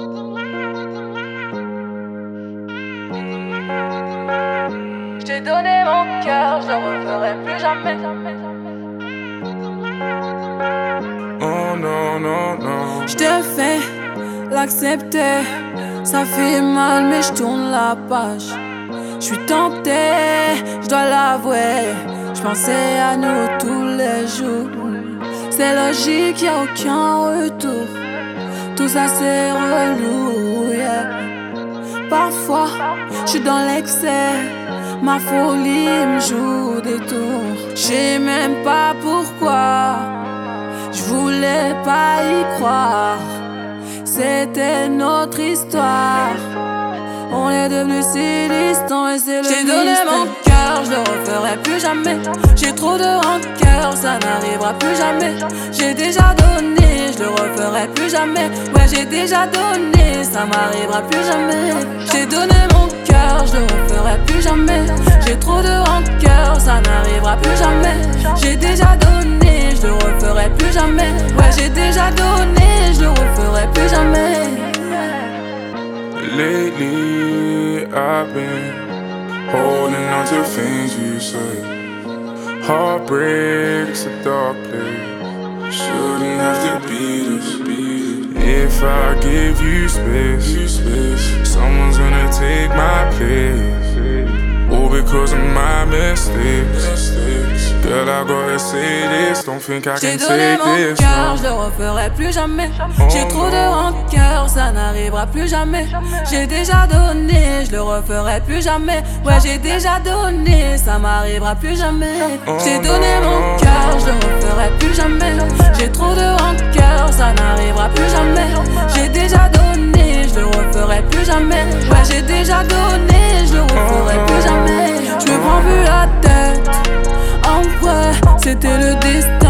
J't'ai donné mon cœur, je le referai plus jamais. Oh non, non, non. J'te fais l'accepter, ça fait mal mais j'tourne la page. J'suis tentée, j'dois l'avouer. J'pensais à nous tous les jours. C'est logique, y'a aucun retour. Tout ça c'est relou, yeah. Parfois, j'suis dans l'excès. Ma folie me joue des tours. J'sais même pas pourquoi. J'voulais pas y croire. C'était notre histoire. On est devenus si distants et c'est le mystère. J'ai donné mon cœur, je le referai plus jamais. J'ai trop de rancœur, ça n'arrivera plus jamais. J'ai déjà donné, je le referai plus jamais. Ouais, j'ai déjà donné, ça m'arrivera plus jamais. J'ai donné mon cœur, je le referai plus jamais. J'ai trop de rancœur, ça n'arrivera plus jamais. J'ai déjà donné, je le referai plus jamais. Ouais, j'ai déjà donné, je le referai plus jamais. Lately, I've been holding on to things you said. Heartbreak's a dark place. Shouldn't have to be this. If I give you space, someone's gonna take my place. All because of my mistakes. Girl, I gotta say this, don't think I can take this. J'ai donné mon cœur, je le referai plus jamais. J'ai trop de rancœur, ça n'arrivera plus jamais. J'ai déjà donné, je le referai plus jamais. Ouais, j'ai déjà donné, ça m'arrivera plus jamais. J'ai donné mon cœur, je le referai plus jamais. J'ai trop de rancœur, ça n'arrivera plus jamais. J'ai déjà donné, je le referai plus jamais. Ouais, j'ai déjà donné, je le referai plus jamais. Je me prends plus la tête. En vrai, c'était le destin.